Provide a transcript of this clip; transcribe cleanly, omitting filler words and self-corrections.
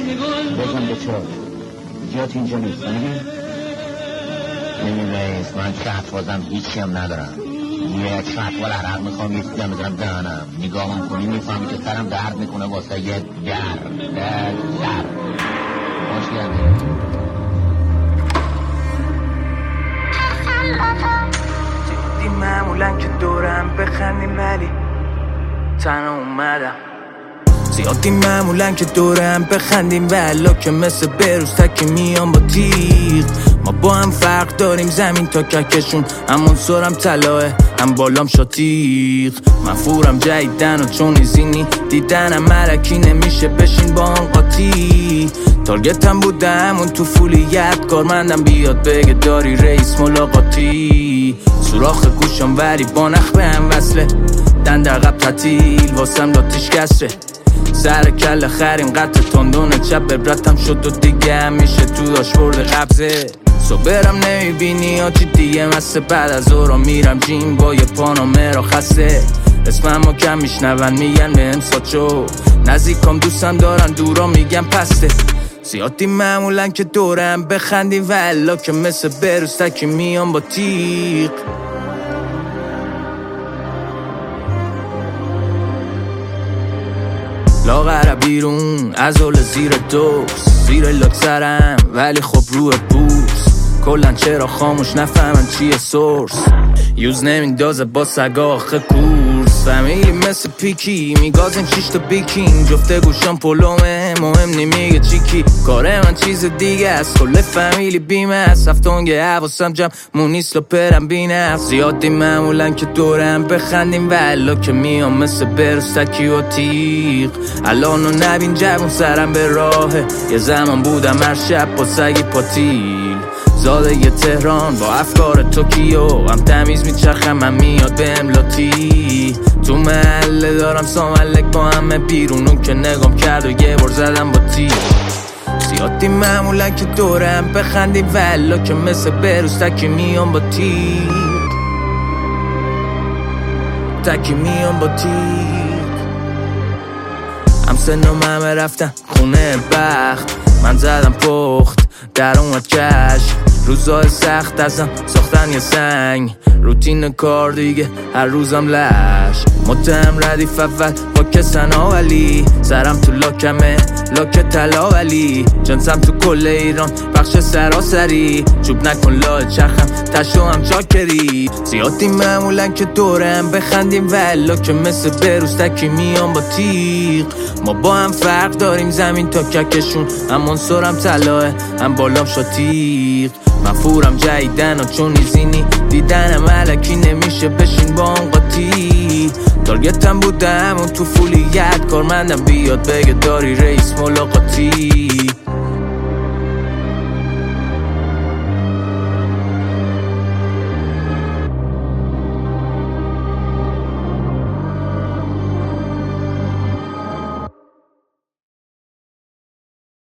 بزن به چرا جات اینجا نیست نمی رئیس من شهت بازم هیچی هم ندارم یک شهت وال عرق میخوام یه چیزی هم بزنم دهنم نگاه کنی میفهمی که سرم درد میکنه واسه یه در باش گرده جدی معمولا که دورم بخندیم ولی تنها اومدم زیادی معمولا که دورم بخندیم ولی که مثل بروز تکی میام با تیغ ما با هم فرق داریم زمین تا ککشون همون سرم طلاه هم بالام شاتیغ من فورم جدیدن و چون ایزینی دیدنم ملکی نمیشه بشین با هم قاطی تارگتم بوده همون تو فولیت کارمندم بیاد بگه داری رئیس ملاقاتی سوراخ گوشم وری با نخ به هم وصله دن در قب تعطیل واسم لاتیش کسره سر کل خریم قطع تندونه چپ ببرتم شد و دیگه همیشه تو داشبورد قبضه صبرم نمیبینی آجی دیگه مسته بعد از اورا میرم جیم با یه پانامه را خسته اسممو کم میشنون میگن به امساد شو نزدیکم دوستم دارن دورا میگن پسته زیادی معمولا که دورم بخندیم ولا که مثل بروز تکی میام با تیغ لاغر بیرون از اول زیر دوست زیر لکسرم ولی خب روی بوس کلن چرا خاموش نفهمن چیه سورس یوز نمیندازه با سگا آخه کورس فامیلی مثل پیکی میگازیم 6 تا بیکینگ جفته گوشم پلومه مهم نمیگه چیکی کاره من چیز دیگه است کل فامیلی بیمه است هفتونگه حواسم جمع مونیست و پرم بینه زیادی معمولا که دورم بخندیم ولا که میام مثل بروز تکی و تیغ الانو نبین جوون سرم به راهه یه زمان بودم هر شب با سگی پاتیل زاده یه تهران با افکار توکیو هم تمیز میچرخم من میاد به املاتی تو محله دارم ساملک با همه بیرونون که نگام کرد و یه بار زدم با تیر زیادی معمولا که دورم بخندیم ولا که مثل بروز تکی میام با تیر تکی میام با تیر هم سنم همه رفتن خونه بخت من زدم پخت در اومد کش روزای سخت ازم ساختن یه سنگ روتین کار دیگه هر روزم لش متهم ردیف اول با کسن آولی سرم تو لاکمه لاک طلا ولی جنسم تو کل ایران بخش سراسری چوب نکن لاه چرخم تشو هم چاکری زیادی معمولا که دورم بخندیم ولا که مثل بروز تکی میام با تیغ ما با هم فرق داریم زمین تا ککشون همون سرم طلاه هم بالام شاتیغ من فورم جدیدن و چون ایزینی دیدنم ملکی نمیشه بشین با هم قاطی تارگتم بوده همون تو فولیت کارمندم بیاد بگه داری رئیس ملاقاتی